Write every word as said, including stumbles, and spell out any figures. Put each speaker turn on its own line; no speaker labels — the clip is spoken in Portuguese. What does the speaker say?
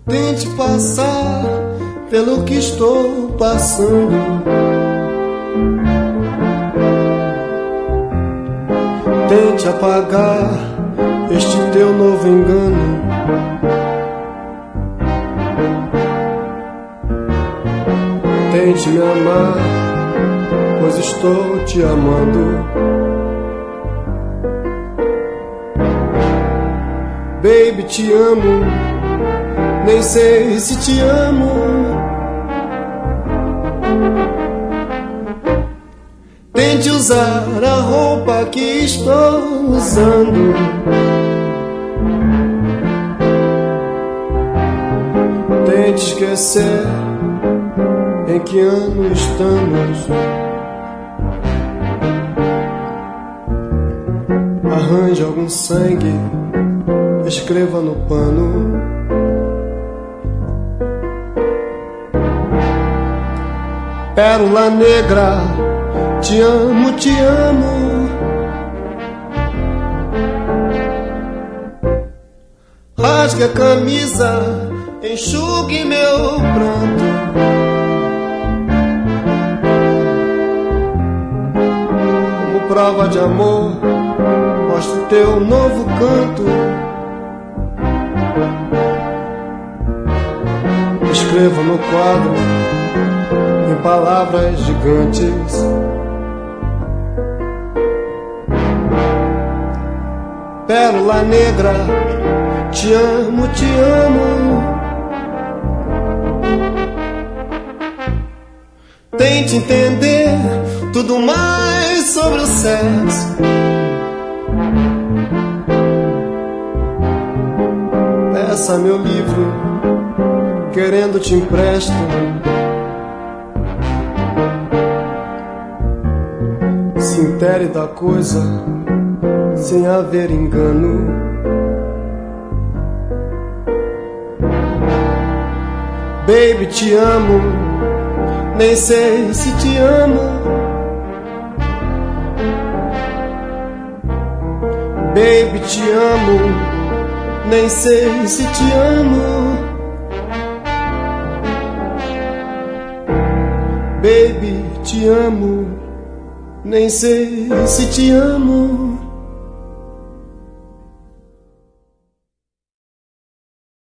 Tente passar pelo que estou passando. Tente apagar este teu novo engano. Tente me amar, pois estou te amando. Baby, te amo, nem sei se te amo. Tente usar a roupa que estou usando. Tente esquecer em que ano estamos. Arranje algum sangue, escreva no pano. Pérola negra, te amo, te amo. Rasgue a camisa, enxugue meu pranto. Como prova de amor, mostre teu novo canto. Escreva no quadro em palavras gigantes. Pérola negra, te amo, te amo. Tente entender tudo mais sobre o sexo. Peça meu livro, querendo te empresto. Se intere da coisa, sem haver engano. Baby, te amo, nem sei se te amo. Baby, te amo, nem sei se te amo. Baby, te amo, nem sei se te amo.